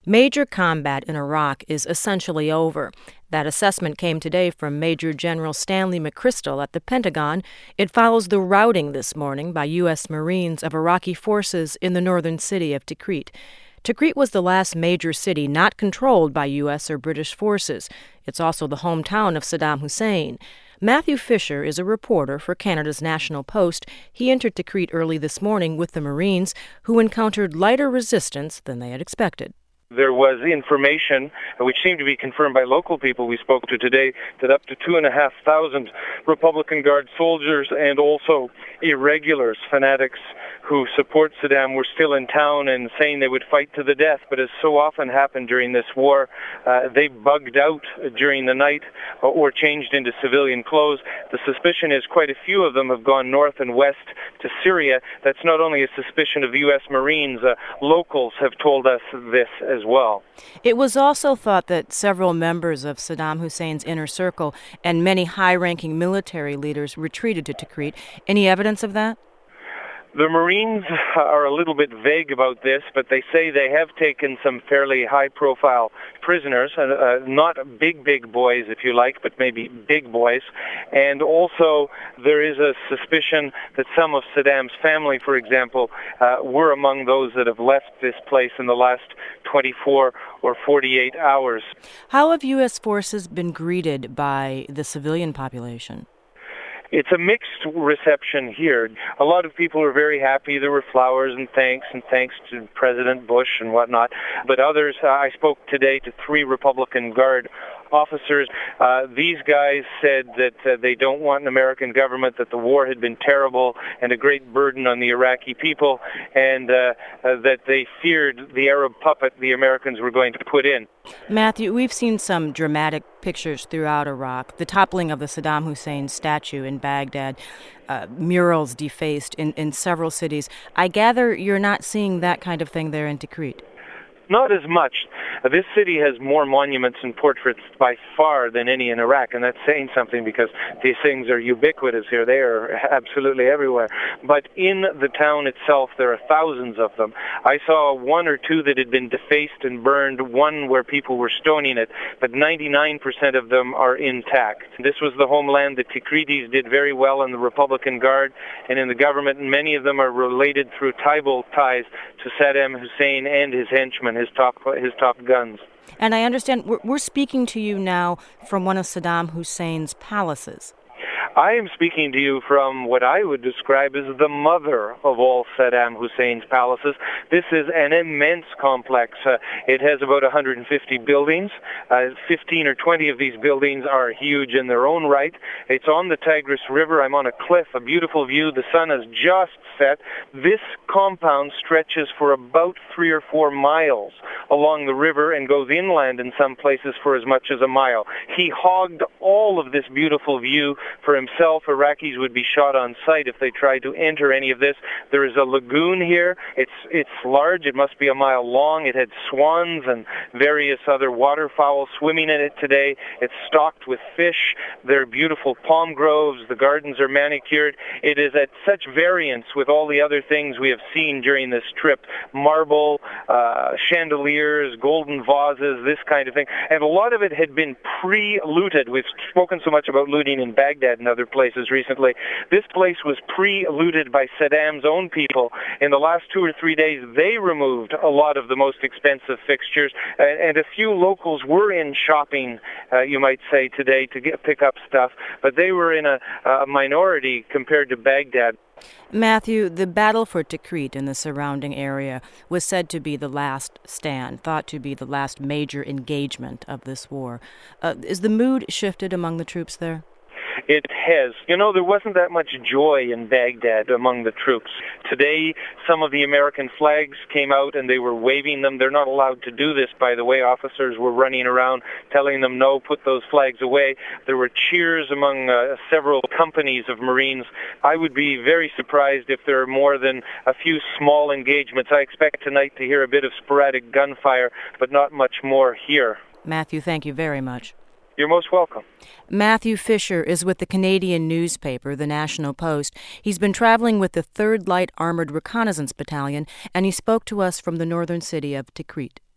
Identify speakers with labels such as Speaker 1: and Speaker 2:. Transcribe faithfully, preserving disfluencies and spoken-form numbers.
Speaker 1: Major combat in Iraq is essentially over. That assessment came today from Major General Stanley McChrystal at the Pentagon. It follows the routing this morning by U S Marines of Iraqi forces in the northern city of Tikrit. Tikrit was the last major city not controlled by U S or British forces. It's also the hometown of Saddam Hussein. Matthew Fisher is a reporter for Canada's National Post. He entered Tikrit early this morning with the Marines, who encountered lighter resistance than they had expected.
Speaker 2: There was information, which seemed to be confirmed by local people we spoke to today, that up to two and a half thousand Republican Guard soldiers and also irregulars, fanatics who support Saddam, were still in town and saying they would fight to the death. But as so often happened during this war, uh, they bugged out during the night or changed into civilian clothes. The suspicion is quite a few of them have gone north and west to Syria. That's not only a suspicion of U S Marines. Uh, locals have told us this as well.
Speaker 1: It was also thought that several members of Saddam Hussein's inner circle and many high-ranking military leaders retreated to Tikrit. Any evidence of that?
Speaker 2: The Marines are a little bit vague about this, but they say they have taken some fairly high-profile prisoners, uh, uh, not big, big boys, if you like, but maybe big boys. And also, there is a suspicion that some of Saddam's family, for example, uh, were among those that have left this place in the last twenty-four or forty-eight hours.
Speaker 1: How have U S forces been greeted by the civilian population?
Speaker 2: It's a mixed reception here. A lot of people are very happy. There were flowers and thanks and thanks to President Bush and whatnot. But others, uh, I spoke today to three Republican Guard officers. Uh, these guys said that uh, they don't want an American government, that the war had been terrible and a great burden on the Iraqi people, and uh, uh, that they feared the Arab puppet the Americans were going to put in.
Speaker 1: Matthew, we've seen some dramatic pictures throughout Iraq. The toppling of the Saddam Hussein statue in Baghdad, uh, murals defaced in, in several cities. I gather you're not seeing that kind of thing there in Tikrit.
Speaker 2: Not as much. Uh, this city has more monuments and portraits by far than any in Iraq, and that's saying something because these things are ubiquitous here. They are absolutely everywhere. But in the town itself, there are thousands of them. I saw one or two that had been defaced and burned, one where people were stoning it, but ninety-nine percent of them are intact. This was the homeland. The Tikritis did very well in the Republican Guard and in the government, and many of them are related through tribal ties to Saddam Hussein and his henchmen, his top his top guns.
Speaker 1: And I understand we're, we're speaking to you now from one of Saddam Hussein's palaces.
Speaker 2: I am speaking to you from what I would describe as the mother of all Saddam Hussein's palaces. This is an immense complex. Uh, it has about one hundred fifty buildings. Uh, fifteen or twenty of these buildings are huge in their own right. It's on the Tigris River. I'm on a cliff, a beautiful view. The sun has just set. This compound stretches for about three or four miles along the river and goes inland in some places for as much as a mile. He hogged all of this beautiful view for himself. Iraqis would be shot on sight if they tried to enter any of this. There is a lagoon here. It's it's large. It must be a mile long. It had swans and various other waterfowl swimming in it today. It's stocked with fish. There are beautiful palm groves. The gardens are manicured. It is at such variance with all the other things we have seen during this trip. Marble, uh, chandeliers, golden vases, this kind of thing. And a lot of it had been pre-looted. We've spoken so much about looting in Baghdad and other places recently. This place was pre-looted by Saddam's own people. In the last two or three days, they removed a lot of the most expensive fixtures, and, and a few locals were in shopping, uh, you might say, today to get, pick up stuff, but they were in a, a minority compared to Baghdad.
Speaker 1: Matthew, the battle for Tikrit and the surrounding area was said to be the last stand, thought to be the last major engagement of this war. Uh, is the mood shifted among the troops there?
Speaker 2: It has. You know, there wasn't that much joy in Baghdad among the troops. Today, some of the American flags came out and they were waving them. They're not allowed to do this, by the way. Officers were running around telling them, no, put those flags away. There were cheers among uh, several companies of Marines. I would be very surprised if there are more than a few small engagements. I expect tonight to hear a bit of sporadic gunfire, but not much more here.
Speaker 1: Matthew, thank you very much.
Speaker 2: You're most welcome.
Speaker 1: Matthew Fisher is with the Canadian newspaper, The National Post. He's been traveling with the third Light Armored Reconnaissance Battalion, and he spoke to us from the northern city of Tikrit.